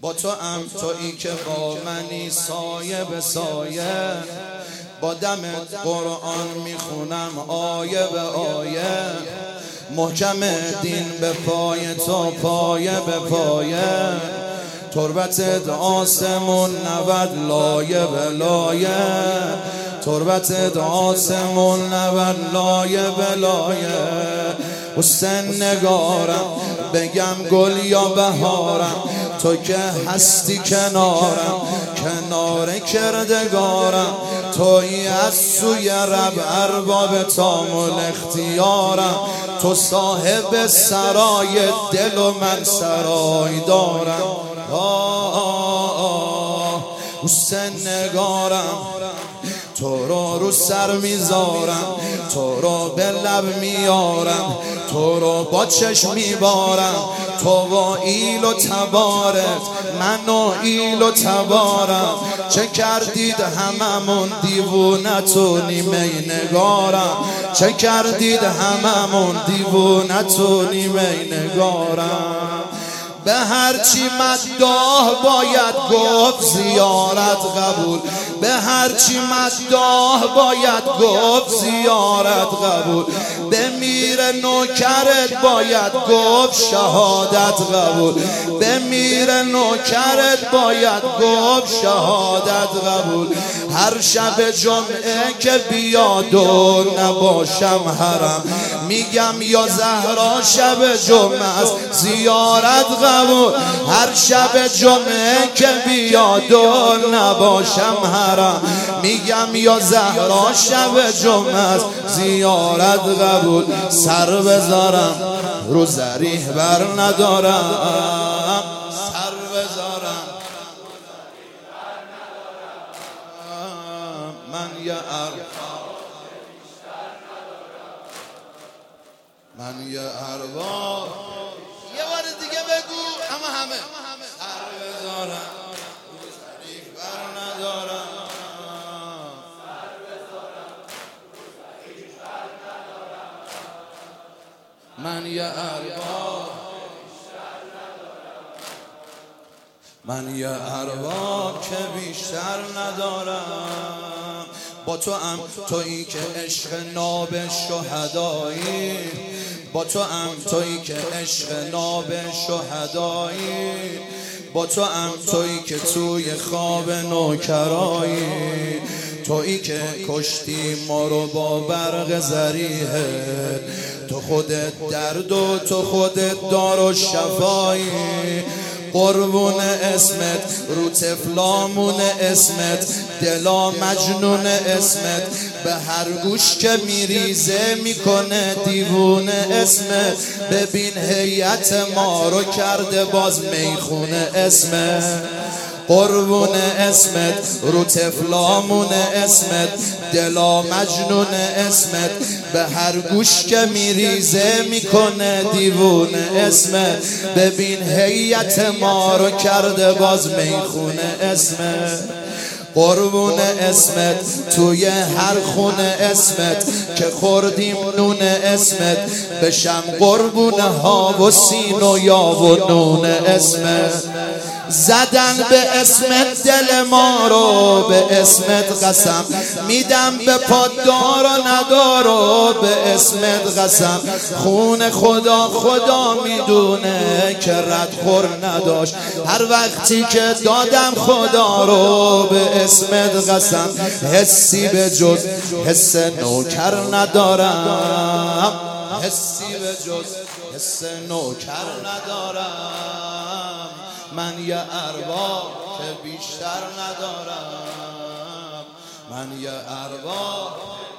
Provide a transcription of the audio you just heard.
با تو ام تویی که با منی سایه به سایه، با دمت قرآن میخونم آیه به آیه، محکم دین به پای تو پایه به پایه، تربتت آسمون نود لایه به لایه، تربتت آسمون نود لایه به لایه. حسین نگارم بگم گل یا بهارم، تو که هستی کنارم کنار کردگارم، تویی از سوی رب ارباب تامل اختیارم، تو صاحب سرای دل و من سرای دارم. حسین نگارم تو رو سر میذارم، تو رو به لب میارم، تو رو با چشم میبارم، تو و ایل و تبارت من و ایل و تبارم، چه کردید هممون دیوونتونی می نگارم، چه کردید هممون دیوونتونی می نگارم. به هرچی مداح باید گفت زیارت قبول، به هرچی مداح باید گفت زیارت قبول، به میر نوکرت باید گفت شهادت قبول، به میر نوکرت باید گفت شهادت قبول. هر شب جمعه که بیاد و نباشم حرم، میگم یا زهرا شب جمعه است زیارت قبول، هر شب جمعه که بیاد و نباشم حرم، میگم یا زهرا شب جمعه است زیارت قبول. سر بذارم رو ذریح بر ندارم، سر بذارم من یه من یه ارواح. یه بار دیگه بگو همه سر بذارم رو ذریح بر ندارم، من یه ارواح، من یه ارواح که بیشتر ندارم. با تو ام تویی که عشق ناب شهدایی، با تو ام تویی که عشق ناب شهدایی، با تو ام تویی که توی خواب نوکرایی، تویی که کشتی ما رو با برق ذریحه، تو خودت درد و تو خودت دار و شفایی، قربون اسمت رو تفلامون اسمت، دلا مجنون اسمت، به هر گوش که میریزه میکنه دیوونه اسمت، ببین هیئت ما رو کرده باز میخونه اسمت، قربون اسمت رو تفلامون اسمت، دلا مجنون اسمت، به هر گوش که میریزه میکنه دیوونه اسمت، ببین هیئت ما رو کرده باز میخونه اسمت، قربون اسمت توی هر خونه اسمت، که خوردیم نون اسمت، بشم قربون ها و سین و یا و نون اسمت، زدن به اسمت دل ما رو به اسمت قسم، میدم به پاددار و ندار و به اسمت قسم، خون خدا خدا میدونه که ردخور نداشت، هر وقتی که دادم خدا رو به اسمت قسم، حسی به جز حس نوکر ندارم، حسی به جز حس نوکر ندارم، من یه ارواح که بیشتر ندارم، من یه ارواح